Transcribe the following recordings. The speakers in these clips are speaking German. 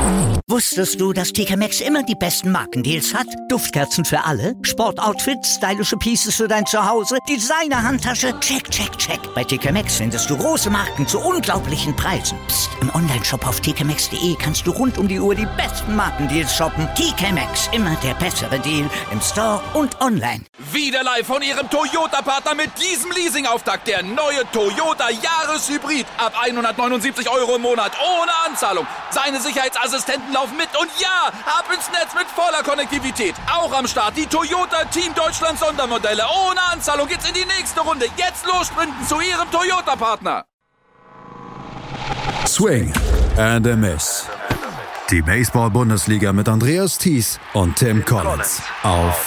Wusstest du, dass TK Maxx immer die besten Markendeals hat? Duftkerzen für alle, Sportoutfits, stylische Pieces für dein Zuhause, Designer-Handtasche, check, check, check. Bei TK Maxx findest du große Marken zu unglaublichen Preisen. Psst. Im Onlineshop auf tkmaxx.de kannst du rund um die Uhr die besten Markendeals shoppen. TK Maxx, immer der bessere Deal im Store und online. Wieder live von Ihrem Toyota-Partner mit diesem Leasing-Auftakt. Der neue Toyota Jahreshybrid. Ab 179 € im Monat. Ohne Anzahlung. Seine Sicherheitsassistenten laufen mit. Und ja, ab ins Netz mit voller Konnektivität. Auch am Start die Toyota Team Deutschland Sondermodelle. Ohne Anzahlung geht's in die nächste Runde. Jetzt los sprinten zu Ihrem Toyota-Partner. Swing and a Miss. Die Baseball-Bundesliga mit Andreas Thies und Tim Collins auf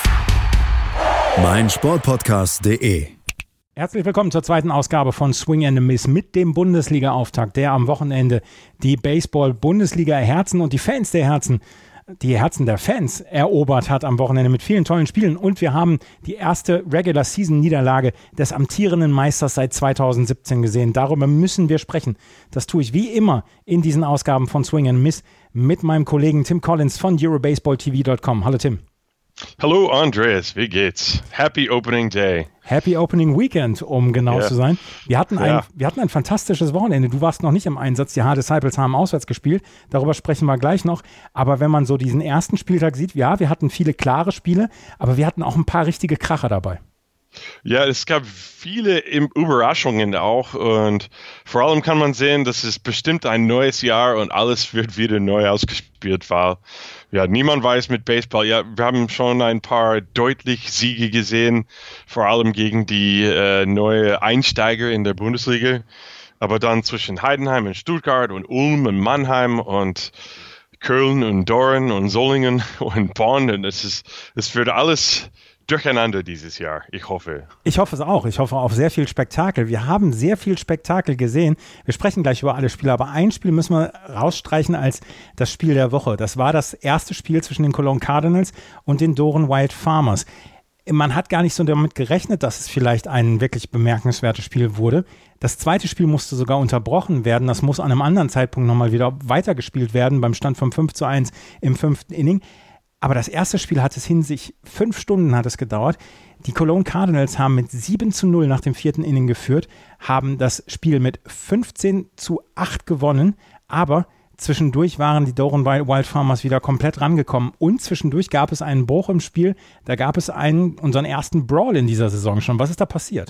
meinsportpodcast.de. Herzlich willkommen zur zweiten Ausgabe von Swing and a Miss mit dem Bundesliga-Auftakt, der am Wochenende die Baseball-Bundesliga-Herzen und die Fans der Herzen, die Herzen der Fans erobert hat am Wochenende mit vielen tollen Spielen. Und wir haben die erste Regular-Season-Niederlage des amtierenden Meisters seit 2017 gesehen. Darüber müssen wir sprechen. Das tue ich wie immer in diesen Ausgaben von Swing and a Miss mit meinem Kollegen Tim Collins von EuroBaseballTV.com. Hallo Tim. Hallo Andreas, wie geht's? Happy Opening Day. Happy Opening Weekend, um genau zu sein. Wir hatten ein fantastisches Wochenende. Du warst noch nicht im Einsatz. Die H-Disciples haben auswärts gespielt. Darüber sprechen wir gleich noch. Aber wenn man so diesen ersten Spieltag sieht, ja, wir hatten viele klare Spiele, aber wir hatten auch ein paar richtige Kracher dabei. Ja, es gab viele Überraschungen auch und vor allem kann man sehen, das ist bestimmt ein neues Jahr und alles wird wieder neu ausgespielt, weil ja, niemand weiß mit Baseball. Ja, wir haben schon ein paar deutliche Siege gesehen, vor allem gegen die neue Einsteiger in der Bundesliga, aber dann zwischen Heidenheim und Stuttgart und Ulm und Mannheim und Köln und Doren und Solingen und Bonn und es wird alles durcheinander dieses Jahr, ich hoffe. Ich hoffe es auch. Ich hoffe auf sehr viel Spektakel. Wir haben sehr viel Spektakel gesehen. Wir sprechen gleich über alle Spiele, aber ein Spiel müssen wir rausstreichen als das Spiel der Woche. Das war das erste Spiel zwischen den Cologne Cardinals und den Doren Wild Farmers. Man hat gar nicht so damit gerechnet, dass es vielleicht ein wirklich bemerkenswertes Spiel wurde. Das zweite Spiel musste sogar unterbrochen werden. Das muss an einem anderen Zeitpunkt nochmal wieder weitergespielt werden, beim Stand von 5:1 im 5. Inning. Aber das erste Spiel hat es 5 Stunden hat es gedauert. Die Cologne Cardinals haben mit 7:0 nach dem 4. Inning geführt, haben das Spiel mit 15:8 gewonnen, aber zwischendurch waren die Doren Wild Farmers wieder komplett rangekommen und zwischendurch gab es einen Bruch im Spiel, da gab es unseren ersten Brawl in dieser Saison schon. Was ist da passiert?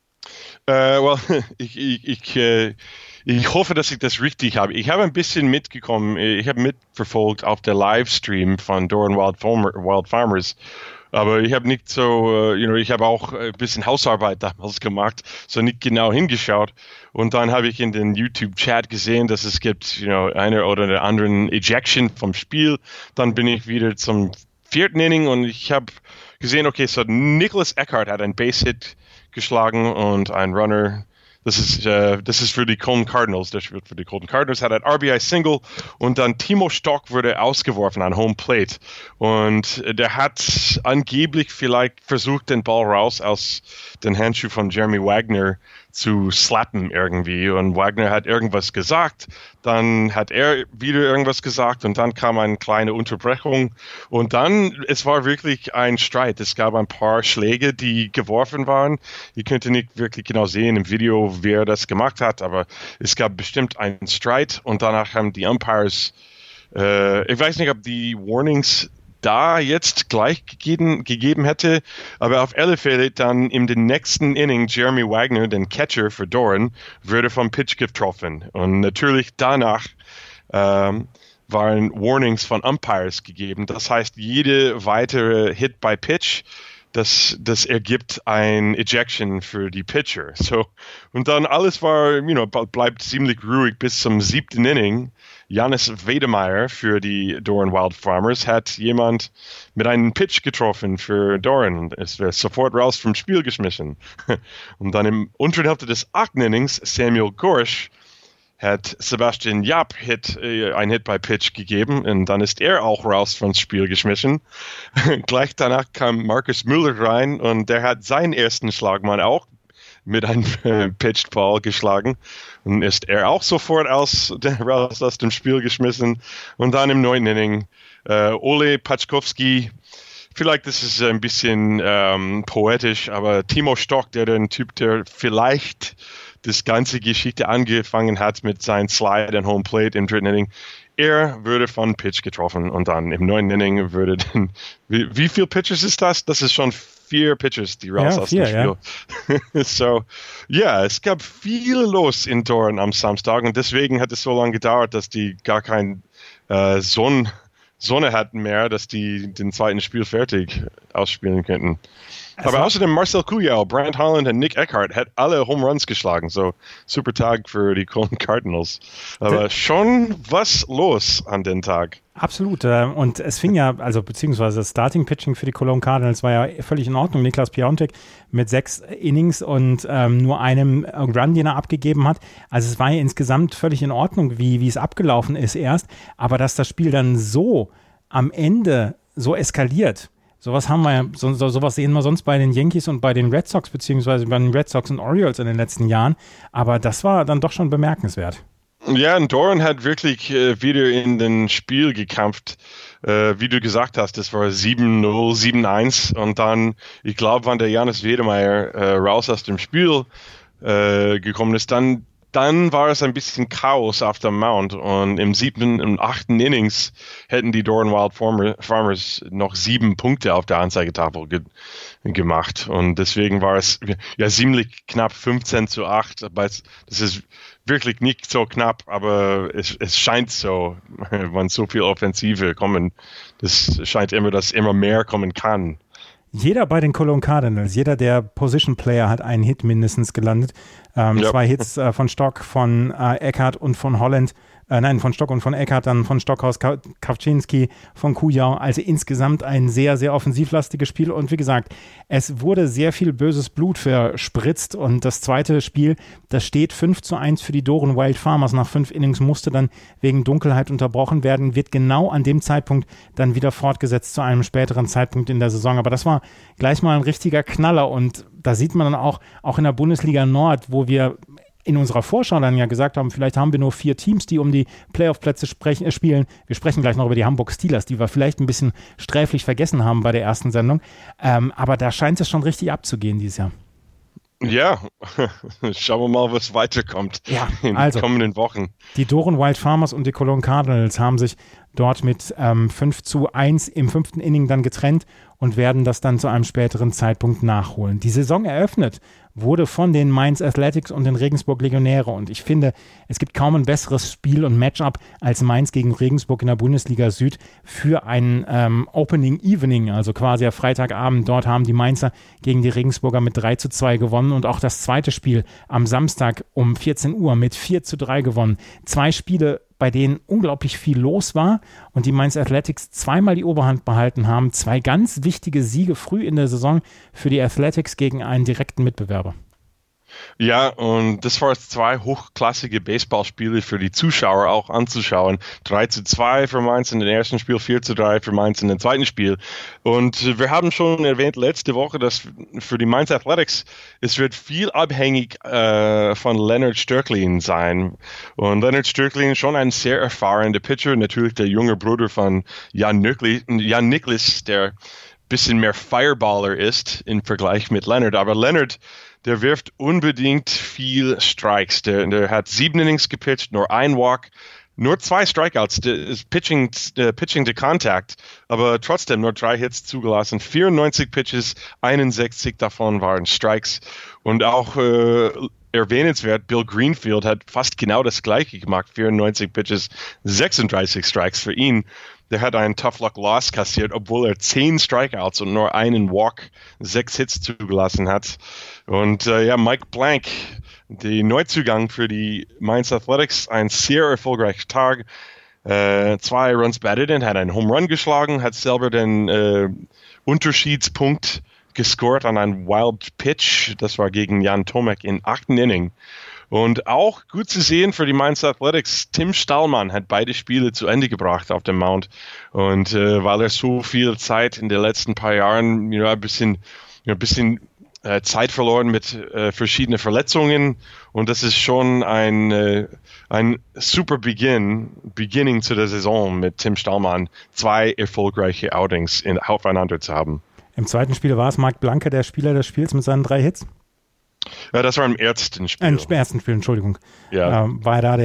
Ich hoffe, dass ich das richtig habe. Ich habe ein bisschen mitgekommen, ich habe mitverfolgt auf der Livestream von Doren Wild Farmers, aber ich habe nicht so, ich habe auch ein bisschen Hausarbeit damals gemacht, so nicht genau hingeschaut. Und dann habe ich in den YouTube-Chat gesehen, dass es gibt, einer oder anderen Ejection vom Spiel. Dann bin ich wieder zum 4. Inning und ich habe gesehen, okay, so Nicholas Eckhart hat einen Base-Hit geschlagen und ein Runner. Das ist für die Cologne Cardinals. Der spielt für die Cologne Cardinals, hat ein RBI-Single und dann Timo Stock wurde ausgeworfen an Home Plate. Und der hat angeblich vielleicht versucht, den Ball raus aus den Handschuh von Jeremy Wagner zu slappen irgendwie. Und Wagner hat irgendwas gesagt, dann hat er wieder irgendwas gesagt und dann kam eine kleine Unterbrechung. Und dann, es war wirklich ein Streit. Es gab ein paar Schläge, die geworfen waren. Ihr könnt nicht wirklich genau sehen im Video, wer das gemacht hat, aber es gab bestimmt einen Streit und danach haben die Umpires, ich weiß nicht, ob die Warnings da jetzt gleich gegeben hätte, aber auf alle Fälle dann in den nächsten Inning Jeremy Wagner, den Catcher für Doren, wurde vom Pitch getroffen und natürlich danach waren Warnings von Umpires gegeben. Das heißt, jede weitere Hit by Pitch, das ergibt ein Ejection für die Pitcher. So, und dann alles war, bleibt ziemlich ruhig bis zum 7. Inning. Janis Wedemeyer für die Doren Wild Farmers hat jemand mit einem Pitch getroffen für Doren. Es wird sofort raus vom Spiel geschmissen. Und dann im unteren Hälfte des 8. Innings Samuel Gorsch hat Sebastian Japp ein Hit by Pitch gegeben und dann ist er auch raus vom Spiel geschmissen. Gleich danach kam Marcus Müller rein und der hat seinen ersten Schlagmann auch mit einem Pitched Ball geschlagen und ist er auch sofort raus aus dem Spiel geschmissen. Und dann im 9. Inning Ole Paczkowski, vielleicht ist es ein bisschen poetisch, aber Timo Stock, der Typ, der vielleicht das ganze Geschichte angefangen hat mit seinem Slide and Home Plate im 3. Inning, er würde von Pitch getroffen und dann im 9. Inning würde dann, wie viele Pitches ist das? Das ist schon 4 Pitches, die raus aus dem Spiel. Ja. So, es gab viel los in Doran am Samstag und deswegen hat es so lange gedauert, dass die gar kein Sonne hatten mehr, dass die den zweiten Spiel fertig ausspielen könnten. Aber außerdem Marcel Cuyal, Brant Holland und Nick Eckhart hat alle Home Runs geschlagen. So super Tag für die Cologne Cardinals. Aber schon was los an den Tag. Absolut. Und es fing ja, also beziehungsweise das Starting-Pitching für die Cologne Cardinals war ja völlig in Ordnung. Niklas Piontek mit 6 Innings und nur einem Run, den er abgegeben hat. Also es war ja insgesamt völlig in Ordnung, wie es abgelaufen ist erst. Aber dass das Spiel dann so am Ende so eskaliert, sowas haben wir ja, sowas sehen wir sonst bei den Yankees und bei den Red Sox, beziehungsweise bei den Red Sox und Orioles in den letzten Jahren. Aber das war dann doch schon bemerkenswert. Ja, und Doran hat wirklich wieder in den Spiel gekämpft. Wie du gesagt hast, das war 7-0, 7-1. Und dann, ich glaube, wenn der Janis Wedemeyer raus aus dem Spiel gekommen ist, dann war es ein bisschen Chaos auf dem Mount und im 7. und 8. Innings hätten die Doran Wild Farmers noch 7 Punkte auf der Anzeigetafel gemacht und deswegen war es ja ziemlich knapp 15-8, das ist wirklich nicht so knapp, aber es scheint so, wenn so viel Offensive kommen, das scheint immer, dass immer mehr kommen kann. Jeder bei den Cologne Cardinals, jeder der Position Player hat einen Hit mindestens gelandet. 2 Hits von Stock, von Eckhart und von Holland. Von Stock und von Eckhart, dann von Stockhaus, Kawczynski, von Kujau. Also insgesamt ein sehr, sehr offensivlastiges Spiel. Und wie gesagt, es wurde sehr viel böses Blut verspritzt. Und das zweite Spiel, das steht 5-1 für die Doran Wild Farmers. Nach 5 Innings musste dann wegen Dunkelheit unterbrochen werden. Wird genau an dem Zeitpunkt dann wieder fortgesetzt zu einem späteren Zeitpunkt in der Saison. Aber das war gleich mal ein richtiger Knaller. Und da sieht man dann auch in der Bundesliga Nord, wo wir in unserer Vorschau dann ja gesagt haben, vielleicht haben wir nur 4 Teams, die um die Playoff-Plätze spielen. Wir sprechen gleich noch über die Hamburg Steelers, die wir vielleicht ein bisschen sträflich vergessen haben bei der ersten Sendung. Aber da scheint es schon richtig abzugehen dieses Jahr. Ja, schauen wir mal, was weiterkommt in den kommenden Wochen. Die Doran Wild Farmers und die Cologne Cardinals haben sich dort mit 5-1 im 5. Inning dann getrennt und werden das dann zu einem späteren Zeitpunkt nachholen. Die Saison eröffnet wurde von den Mainz Athletics und den Regensburg Legionäre und ich finde, es gibt kaum ein besseres Spiel und Matchup als Mainz gegen Regensburg in der Bundesliga Süd für ein Opening Evening, also quasi am Freitagabend. Dort haben die Mainzer gegen die Regensburger mit 3-2 gewonnen und auch das zweite Spiel am Samstag um 14 Uhr mit 4-3 gewonnen. 2 Spiele, bei denen unglaublich viel los war und die Mainz Athletics zweimal die Oberhand behalten haben. 2 ganz wichtige Siege früh in der Saison für die Athletics gegen einen direkten Mitbewerber. Ja, und das waren 2 hochklassige Baseballspiele für die Zuschauer auch anzuschauen. 3-2 für Mainz in dem ersten Spiel, 4-3 für Mainz in dem zweiten Spiel. Und wir haben schon erwähnt letzte Woche, dass für die Mainz Athletics, es wird viel abhängig von Leonard Störklin sein. Und Leonard Störklin ist schon ein sehr erfahrener Pitcher, natürlich der junge Bruder von Jan Nicklaus, der ein bisschen mehr Fireballer ist im Vergleich mit Leonard. Aber Leonard, der wirft unbedingt viel Strikes. Der hat 7 Innings gepitcht, nur 1 Walk, nur 2 Strikeouts. Der ist Pitching to Contact, aber trotzdem nur 3 Hits zugelassen. 94 Pitches, 61 davon waren Strikes. Und auch erwähnenswert, Bill Greenfield hat fast genau das Gleiche gemacht. 94 Pitches, 36 Strikes für ihn. Der hat einen Tough Luck Loss kassiert, obwohl er 10 Strikeouts und nur einen Walk, 6 Hits zugelassen hat. Und Mike Blank, der Neuzugang für die Mainz Athletics, ein sehr erfolgreicher Tag. 2 Runs batted in, hat einen Home Run geschlagen, hat selber den Unterschiedspunkt gescored an einem Wild Pitch. Das war gegen Jan Tomek im 8. Inning. Und auch gut zu sehen für die Mainz Athletics, Tim Stallman hat beide Spiele zu Ende gebracht auf dem Mount. Und weil er so viel Zeit in den letzten paar Jahren ein bisschen Zeit verloren mit verschiedenen Verletzungen und das ist schon ein super Beginning zu der Saison mit Tim Stallman, 2 erfolgreiche Outings aufeinander zu haben. Im zweiten Spiel war es Marc Blanke, der Spieler des Spiels mit seinen 3 Hits? Ja, das war im ersten Spiel. Im ersten Spiel, Entschuldigung. Ja. War da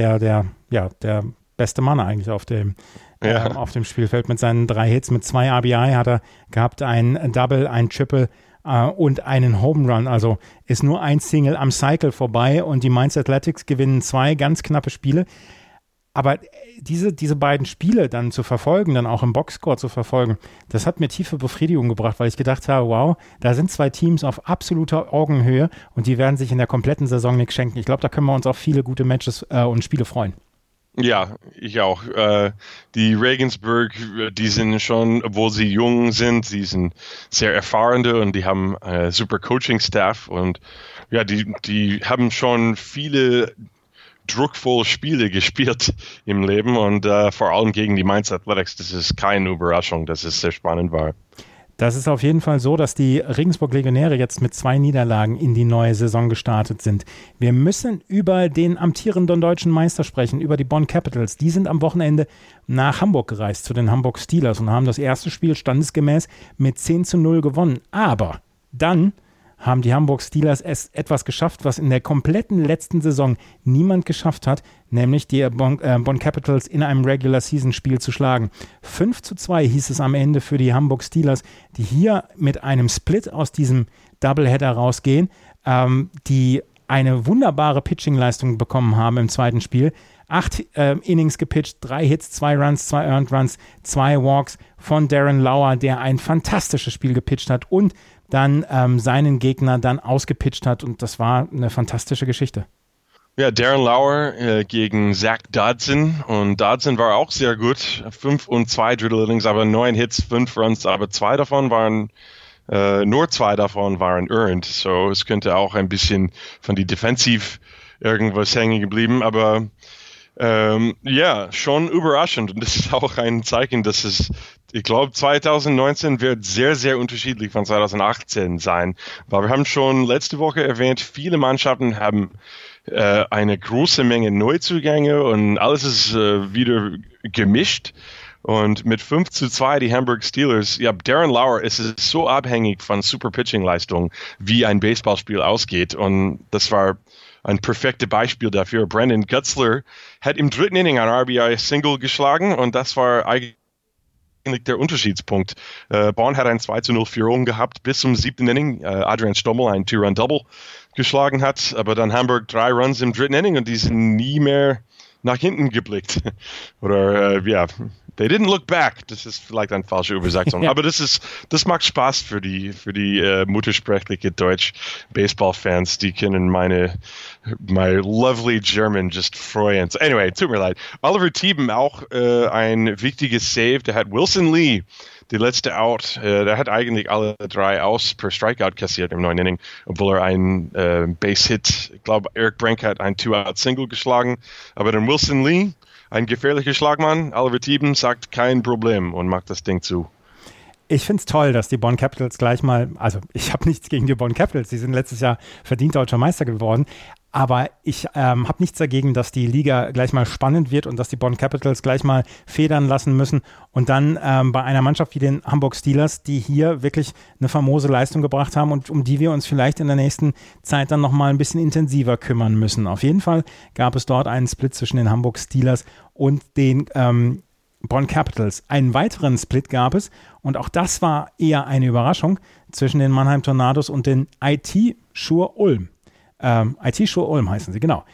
der beste Mann eigentlich auf dem Spielfeld mit seinen 3 Hits. Mit 2 RBI hat er gehabt, ein Double, ein Triple und einen Home Run. Also ist nur ein Single am Cycle vorbei und die Mainz Athletics gewinnen 2 ganz knappe Spiele. Aber diese beiden Spiele dann zu verfolgen, dann auch im Boxscore zu verfolgen, das hat mir tiefe Befriedigung gebracht, weil ich gedacht habe, wow, da sind 2 Teams auf absoluter Augenhöhe und die werden sich in der kompletten Saison nichts schenken. Ich glaube, da können wir uns auf viele gute Matches und Spiele freuen. Ja, ich auch. Die Regensburg, die sind schon, obwohl sie jung sind, sie sind sehr erfahrene und die haben super Coaching-Staff und ja, die haben schon viele druckvolle Spiele gespielt im Leben und vor allem gegen die Mainz Athletics, das ist keine Überraschung, dass es sehr spannend war. Das ist auf jeden Fall so, dass die Regensburg Legionäre jetzt mit 2 Niederlagen in die neue Saison gestartet sind. Wir müssen über den amtierenden deutschen Meister sprechen, über die Bonn Capitals. Die sind am Wochenende nach Hamburg gereist, zu den Hamburg Steelers und haben das erste Spiel standesgemäß mit 10-0 gewonnen. Aber dann haben die Hamburg Steelers etwas geschafft, was in der kompletten letzten Saison niemand geschafft hat, nämlich die Bonn Capitals in einem Regular-Season-Spiel zu schlagen. 5-2 hieß es am Ende für die Hamburg Steelers, die hier mit einem Split aus diesem Doubleheader rausgehen, die eine wunderbare Pitching-Leistung bekommen haben im zweiten Spiel. 8 Innings gepitcht, 3 Hits, 2 Runs, 2 Earned Runs, 2 Walks von Darren Lauer, der ein fantastisches Spiel gepitcht hat und dann seinen Gegner dann ausgepitcht hat und das war eine fantastische Geschichte. Ja, Darren Lauer gegen Zach Dodson und Dodson war auch sehr gut, 5 und 2 Drittel Innings, aber 9 Hits, 5 Runs, aber 2 davon waren nur 2 davon waren earned, so es könnte auch ein bisschen von die Defensiv irgendwas hängen geblieben, aber ja, schon überraschend und das ist auch ein Zeichen, dass es, ich glaube, 2019 wird sehr, sehr unterschiedlich von 2018 sein, weil wir haben schon letzte Woche erwähnt, viele Mannschaften haben eine große Menge Neuzugänge und alles ist wieder gemischt. Und mit 5-2 die Hamburg Steelers, ja, Darren Lauer ist so abhängig von super Pitching-Leistung, wie ein Baseballspiel ausgeht. Und das war ein perfektes Beispiel dafür. Brandon Gutzler hat im 3. Inning ein RBI-Single geschlagen und das war eigentlich der Unterschiedspunkt. Bonn hat ein 2-0 Führung gehabt bis zum 7. Inning. Adrian Stommel ein 2-Run-Double geschlagen hat, aber dann Hamburg 3 Runs im 3. Inning und die sind nie mehr nach hinten geblickt. Oder ja, they didn't look back. Das ist vielleicht eine falsche Übersetzung. Aber das macht Spaß für die muttersprachliche Deutsch-Baseball-Fans. Die können my lovely German just freuen. So anyway, tut mir leid. Oliver Thieben auch ein wichtiges Save. Der hat Wilson Lee, die letzte Out, der hat eigentlich alle 3 Outs per Strikeout kassiert im 9. Inning, obwohl er einen Base-Hit, ich glaube, Eric Brank hat ein 2-Out-Single geschlagen. Aber dann Wilson Lee, ein gefährlicher Schlagmann, Oliver Thieben sagt kein Problem und macht das Ding zu. Ich finde es toll, dass die Bonn Capitals gleich mal, also ich habe nichts gegen die Bonn Capitals, die sind letztes Jahr verdient deutscher Meister geworden, aber ich habe nichts dagegen, dass die Liga gleich mal spannend wird und dass die Bonn Capitals gleich mal federn lassen müssen und dann bei einer Mannschaft wie den Hamburg Steelers, die hier wirklich eine famose Leistung gebracht haben und um die wir uns vielleicht in der nächsten Zeit dann nochmal ein bisschen intensiver kümmern müssen. Auf jeden Fall gab es dort einen Split zwischen den Hamburg Steelers und den Bonn Capitals. Einen weiteren Split gab es und auch das war eher eine Überraschung zwischen den Mannheim Tornados und den IT Schur Ulm. IT Schur Ulm heißen sie, genau.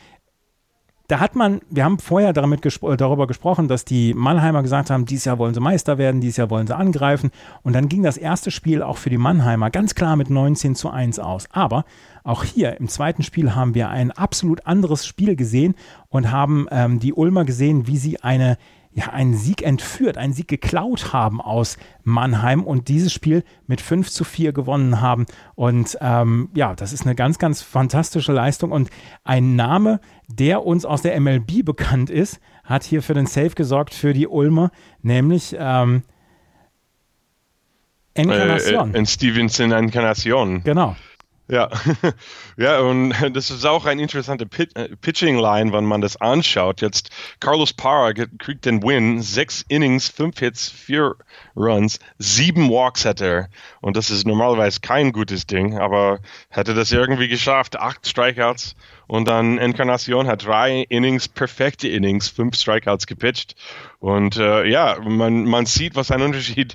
Da wir haben vorher darüber gesprochen, dass die Mannheimer gesagt haben, dieses Jahr wollen sie Meister werden, dieses Jahr wollen sie angreifen. Und dann ging das erste Spiel auch für die Mannheimer ganz klar mit 19-1 aus. Aber auch hier im zweiten Spiel haben wir ein absolut anderes Spiel gesehen und haben die Ulmer gesehen, wie sie einen Sieg entführt, einen Sieg geklaut haben aus Mannheim und dieses Spiel mit 5-4 gewonnen haben. Und das ist eine ganz, ganz fantastische Leistung und ein Name, der uns aus der MLB bekannt ist, hat hier für den Save gesorgt für die Ulmer, nämlich Encarnacion. Stevenson Encarnacion. Genau. Ja, ja, und das ist auch ein interessanter Pitching-Line, wenn man das anschaut. Jetzt Carlos Parra kriegt den Win, 6 Innings, 5 Hits, 4 Runs, 7 Walks hat er. Und das ist normalerweise kein gutes Ding, aber hätte das irgendwie geschafft, 8 Strikeouts. Und dann Encarnacion hat 3 Innings, perfekte Innings, 5 Strikeouts gepitcht. Und ja, man sieht, was ein Unterschied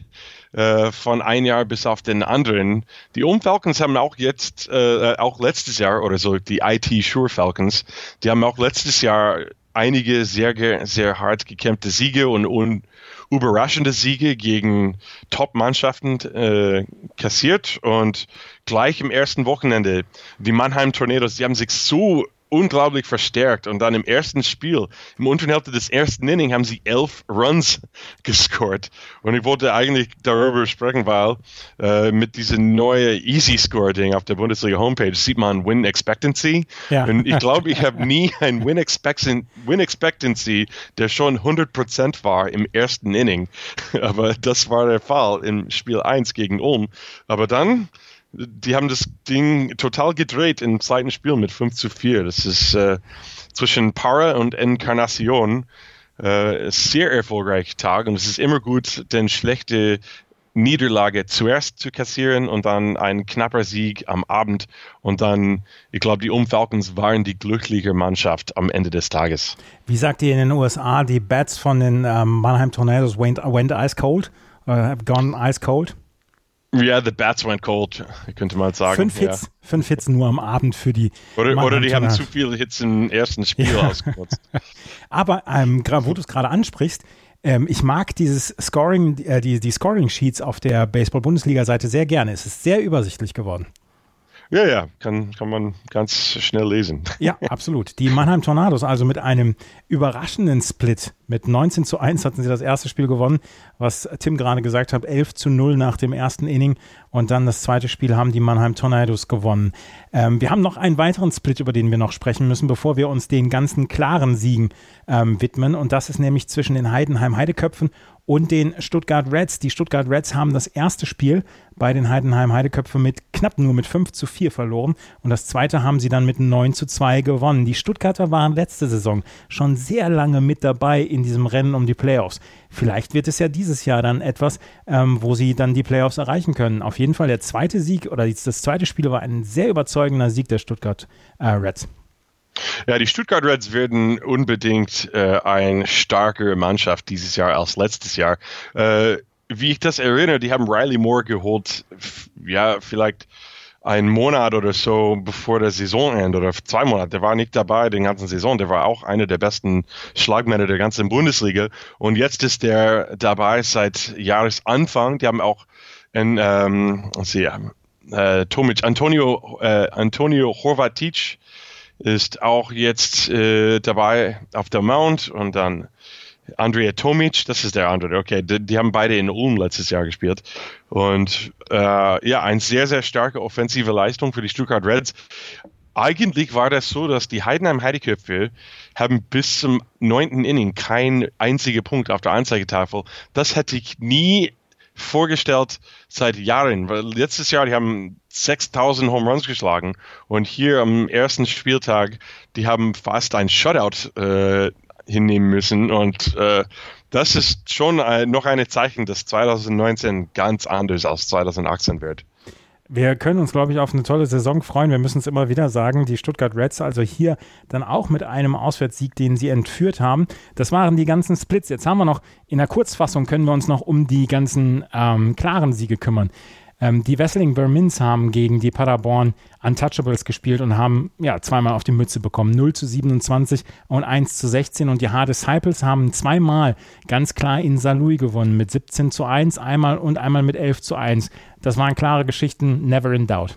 von ein Jahr bis auf den anderen. Die Falcons haben auch jetzt, auch letztes Jahr oder so, die IT Shure Falcons, die haben auch letztes Jahr einige sehr hart gekämpfte Siege und überraschende Siege gegen Top-Mannschaften kassiert. Und gleich im ersten Wochenende, die Mannheim Tornadoes, die haben sich so unglaublich verstärkt. Und dann im ersten Spiel, im unteren Hälfte des ersten Inning, haben sie 11 Runs gescored. Und ich wollte eigentlich darüber sprechen, weil mit diesem neuen Easy-Score-Ding auf der Bundesliga-Homepage sieht man Win Expectancy. Ja. Und ich glaube, ich habe nie ein Win Expectancy, der schon 100% war im ersten Inning. Aber das war der Fall im Spiel 1 gegen Ulm. Aber dann... Die haben das Ding total gedreht im zweiten Spiel mit 5-4. Das ist zwischen Parra und Encarnacion sehr erfolgreicher Tag. Und es ist immer gut, den schlechte Niederlage zuerst zu kassieren und dann ein knapper Sieg am Abend. Und dann, ich glaube, die Falcons waren die glückliche Mannschaft am Ende des Tages. Wie sagt ihr in den USA, die Bats von den Mannheim Tornadoes went ice cold? Have gone ice cold? Ja, the Bats went cold, könnte man sagen. 5 Hits nur am Abend für die Oder die haben zu viele Hits im ersten Spiel ausgenutzt. Aber wo du es gerade ansprichst, ich mag dieses Scoring, die Scoring-Sheets auf der Baseball-Bundesliga-Seite sehr gerne. Es ist sehr übersichtlich geworden. Ja, kann man ganz schnell lesen. Ja, absolut. Die Mannheim Tornadoes, also mit einem überraschenden Split, mit 19-1 hatten sie das erste Spiel gewonnen, was Tim gerade gesagt hat, 11-0 nach dem ersten Inning und dann das zweite Spiel haben die Mannheim Tornadoes gewonnen. Wir haben noch einen weiteren Split, über den wir noch sprechen müssen, bevor wir uns den ganzen klaren Siegen widmen und das ist nämlich zwischen den Heidenheim Heideköpfen und den Stuttgart Reds. Die Stuttgart Reds haben das erste Spiel bei den Heidenheim Heideköpfen knapp nur mit 5-4 verloren und das zweite haben sie dann mit 9-2 gewonnen. Die Stuttgarter waren letzte Saison schon sehr lange mit dabei in diesem Rennen um die Playoffs. Vielleicht wird es ja dieses Jahr dann etwas, wo sie dann die Playoffs erreichen können. Auf jeden Fall der zweite Sieg oder das zweite Spiel war ein sehr überzeugender Sieg der Stuttgart Reds. Ja, die Stuttgart Reds werden unbedingt eine starke Mannschaft dieses Jahr als letztes Jahr. Wie ich das erinnere, die haben Riley Moore geholt, ja, vielleicht einen Monat oder so bevor der Saisonende oder 2 Monate. Der war nicht dabei den ganzen Saison. Der war auch einer der besten Schlagmänner der ganzen Bundesliga. Und jetzt ist der dabei seit Jahresanfang. Die haben auch Tomic, Antonio Horvatic ist auch jetzt dabei auf der Mount und dann Andrea Tomic, das ist der andere, okay, die haben beide in Ulm letztes Jahr gespielt und eine sehr, sehr starke offensive Leistung für die Stuttgart Reds. Eigentlich war das so, dass die Heidenheim Heideköpfe haben bis zum 9. Inning keinen einzigen Punkt auf der Anzeigetafel. Das hätte ich nie vorgestellt seit Jahren, weil letztes Jahr, die haben 6.000 Home Runs geschlagen und hier am ersten Spieltag, die haben fast ein Shutout hinnehmen müssen und das ist schon noch ein Zeichen, dass 2019 ganz anders als 2018 wird. Wir können uns, glaube ich, auf eine tolle Saison freuen. Wir müssen es immer wieder sagen, die Stuttgart Reds, also hier dann auch mit einem Auswärtssieg, den sie entführt haben. Das waren die ganzen Splits. Jetzt haben wir noch, in der Kurzfassung können wir uns noch um die ganzen klaren Siege kümmern. Die Wesseling Vermins haben gegen die Paderborn Untouchables gespielt und haben zweimal auf die Mütze bekommen. 0-27 und 1-16. Und die Hard Disciples haben zweimal ganz klar in Saarlouis gewonnen mit 17-1 einmal und einmal mit 11-1. Das waren klare Geschichten, never in doubt.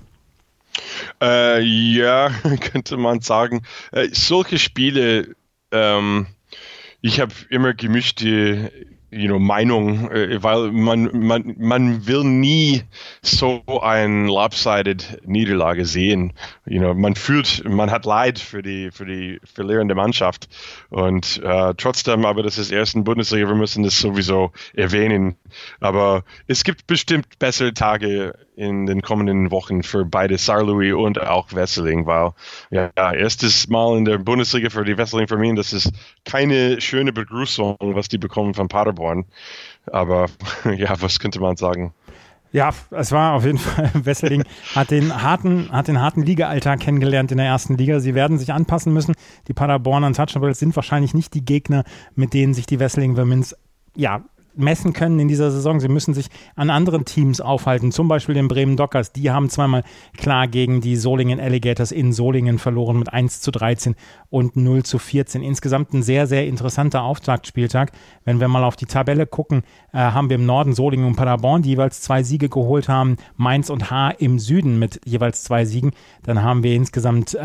Ja, könnte man sagen. Solche Spiele, ich habe immer gemischte Meinung, weil man will nie so ein lopsided Niederlage sehen. Man hat Leid für die verlierende Mannschaft und trotzdem, aber das ist erst in Bundesliga, wir müssen das sowieso erwähnen. Aber es gibt bestimmt bessere Tage in den kommenden Wochen für beide Saarlouis und auch Wesseling, weil erstes Mal in der Bundesliga für die Wesseling für mich, das ist keine schöne Begrüßung, was die bekommen von Paderborn. Aber was könnte man sagen? Ja, es war auf jeden Fall, Wesseling hat den harten Liga-Alltag kennengelernt in der ersten Liga. Sie werden sich anpassen müssen. Die Paderborner Untouchables sind wahrscheinlich nicht die Gegner, mit denen sich die Wesseling Womens messen können in dieser Saison. Sie müssen sich an anderen Teams aufhalten, zum Beispiel den Bremen Dockers. Die haben zweimal klar gegen die Solingen Alligators in Solingen verloren mit 1:13 und 0:14. Insgesamt ein sehr, sehr interessanter Auftaktspieltag. Wenn wir mal auf die Tabelle gucken, haben wir im Norden Solingen und Paderborn, die jeweils 2 Siege geholt haben. Mainz und Haar im Süden mit jeweils 2 Siegen. Dann haben wir insgesamt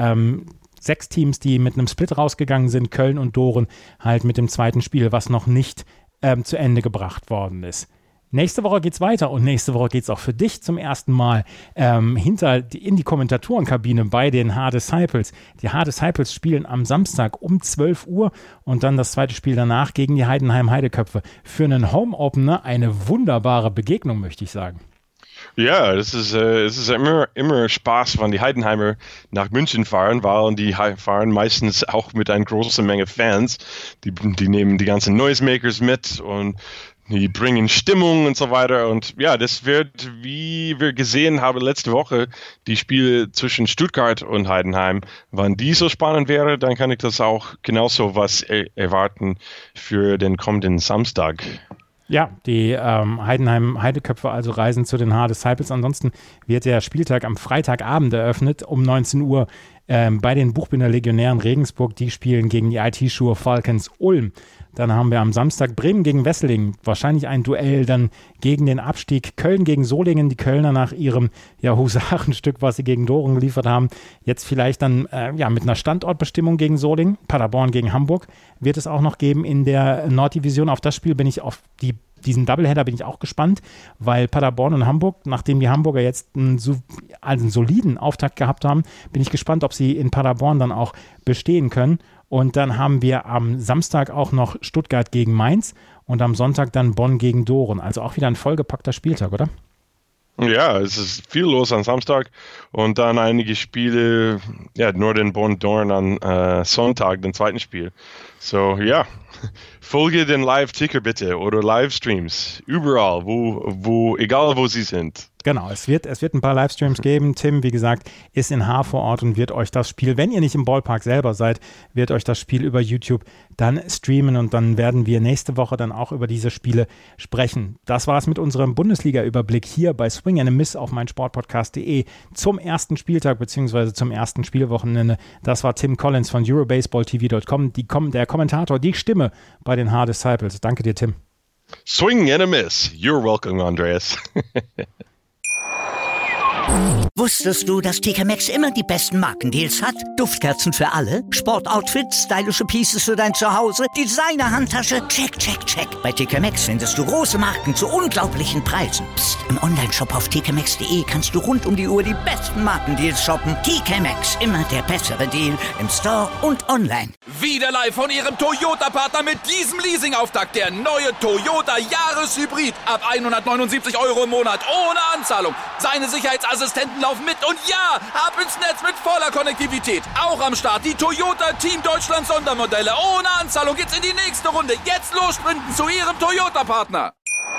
6 Teams, die mit einem Split rausgegangen sind. Köln und Doren halt mit dem zweiten Spiel, was noch nicht zu Ende gebracht worden ist. Nächste Woche geht's weiter und nächste Woche geht's auch für dich zum ersten Mal in die Kommentatorenkabine bei den Haar-Disciples. Die Haar-Disciples spielen am Samstag um 12 Uhr und dann das zweite Spiel danach gegen die Heidenheim Heideköpfe. Für einen Home-Opener eine wunderbare Begegnung, möchte ich sagen. Ja, es ist immer Spaß, wenn die Heidenheimer nach München fahren, weil die fahren meistens auch mit einer großen Menge Fans. Die nehmen die ganzen Noisemakers mit und die bringen Stimmung und so weiter. Und ja, das wird, wie wir gesehen haben letzte Woche, die Spiele zwischen Stuttgart und Heidenheim. Wenn die so spannend wäre, dann kann ich das auch genauso was erwarten für den kommenden Samstag. Ja, die Heidenheim-Heideköpfe also reisen zu den Haar-Disciples. Ansonsten wird der Spieltag am Freitagabend eröffnet um 19 Uhr bei den Buchbinder Legionären Regensburg. Die spielen gegen die IT-Schuhe Falcons Ulm. Dann haben wir am Samstag Bremen gegen Wesseling. Wahrscheinlich ein Duell dann gegen den Abstieg. Köln gegen Solingen. Die Kölner nach ihrem Husarenstück, was sie gegen Doren geliefert haben. Jetzt vielleicht dann mit einer Standortbestimmung gegen Solingen. Paderborn gegen Hamburg wird es auch noch geben in der Norddivision. Auf das Spiel bin ich diesen Doubleheader bin ich auch gespannt, weil Paderborn und Hamburg, nachdem die Hamburger jetzt einen soliden Auftakt gehabt haben, bin ich gespannt, ob sie in Paderborn dann auch bestehen können. Und dann haben wir am Samstag auch noch Stuttgart gegen Mainz und am Sonntag dann Bonn gegen Doren. Also auch wieder ein vollgepackter Spieltag, oder? Ja, es ist viel los am Samstag und dann einige Spiele, nur den Bonn Doren am Sonntag, den zweiten Spiel. So, folge den Live-Ticker bitte oder Livestreams, überall, egal wo sie sind. Genau, es wird ein paar Livestreams geben. Tim, wie gesagt, ist in Haar vor Ort und wird euch das Spiel, wenn ihr nicht im Ballpark selber seid, wird euch das Spiel über YouTube dann streamen und dann werden wir nächste Woche dann auch über diese Spiele sprechen. Das war es mit unserem Bundesliga-Überblick hier bei Swing and a Miss auf meinsportpodcast.de zum ersten Spieltag bzw. zum ersten Spielwochenende. Das war Tim Collins von EuroBaseballTV.com, der Kommentator, die Stimme bei den Haar-Disciples. Danke dir, Tim. Swing and a Miss. You're welcome, Andreas. Wusstest du, dass TK Maxx immer die besten Markendeals hat? Duftkerzen für alle, Sportoutfits, stylische Pieces für dein Zuhause, Designer-Handtasche, check, check, check. Bei TK Maxx findest du große Marken zu unglaublichen Preisen. Psst. Im Onlineshop auf tkmaxx.de kannst du rund um die Uhr die besten Markendeals shoppen. TK Maxx, immer der bessere Deal im Store und online. Wieder live von ihrem Toyota-Partner mit diesem Leasing-Auftakt. Der neue Toyota Jahreshybrid. Ab 179 € im Monat ohne Anzahlung. Seine Sicherheitsassistenten laufen mit und ab ins Netz mit voller Konnektivität. Auch am Start die Toyota Team Deutschland Sondermodelle. Ohne Anzahlung geht's in die nächste Runde. Jetzt los sprinten zu ihrem Toyota-Partner.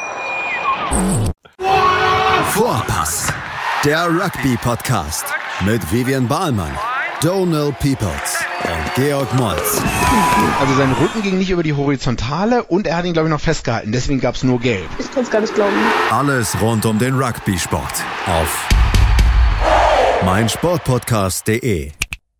Vorpass, der Rugby-Podcast mit Vivian Bahlmann, Donald Peoples und Georg Moltz. Also sein Rücken ging nicht über die Horizontale und er hat ihn, glaube ich, noch festgehalten. Deswegen gab es nur Gelb. Ich kann es gar nicht glauben. Alles rund um den Rugby-Sport auf meinsportpodcast.de.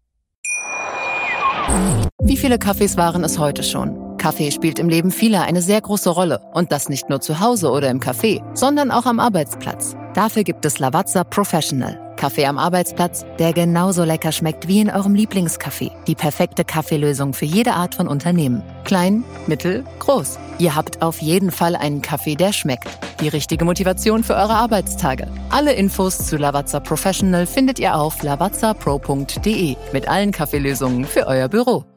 Wie viele Kaffees waren es heute schon? Kaffee spielt im Leben vieler eine sehr große Rolle. Und das nicht nur zu Hause oder im Café, sondern auch am Arbeitsplatz. Dafür gibt es Lavazza Professional. Kaffee am Arbeitsplatz, der genauso lecker schmeckt wie in eurem Lieblingscafé. Die perfekte Kaffeelösung für jede Art von Unternehmen. Klein, mittel, groß. Ihr habt auf jeden Fall einen Kaffee, der schmeckt. Die richtige Motivation für eure Arbeitstage. Alle Infos zu Lavazza Professional findet ihr auf lavazzapro.de mit allen Kaffeelösungen für euer Büro.